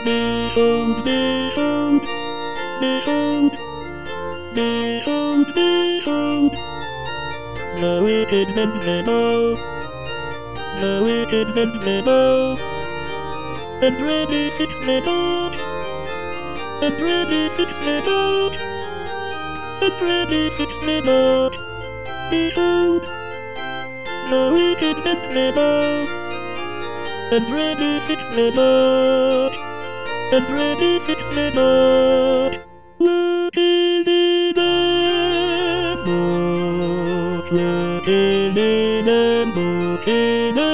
Behold, behold, behold, behold, behold, the wicked men rebel, the wicked men rebel, and ready fix rebelled, and ready fix rebelled, and ready fix rebelled. Behold, the wicked men rebel, and ready fix rebelled, and ready fix rebelled. Look in the book, look in the book, in the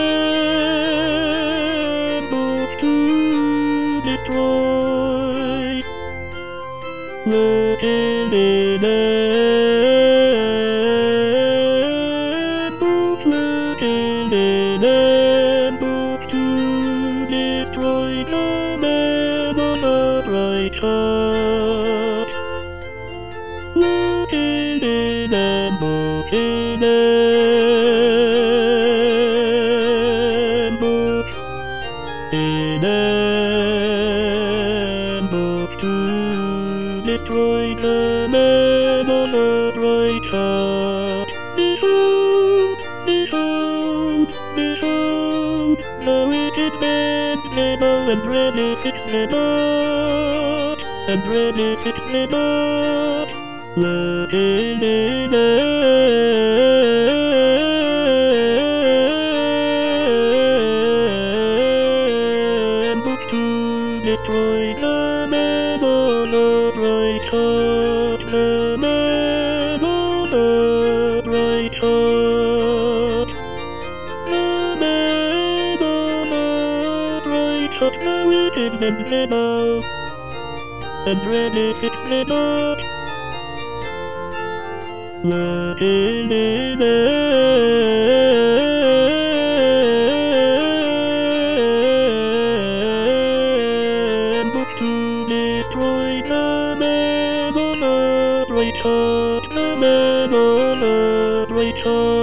book to destroy. Look in the book, look in the book to destroy the man on the right heart. Look in the book, in the book, in the book to destroy the man on the right heart. Behold, behold, behold, the wicked man rebel and ready fix rebelled, and ready fix rebelled. Look in the book to destroy the man on the right heart, the man on the right heart, the man on the right heart, the wicked men rebel, and ready fix rebelled. Look in the book to destroy the man on the right heart, the man on the right heart.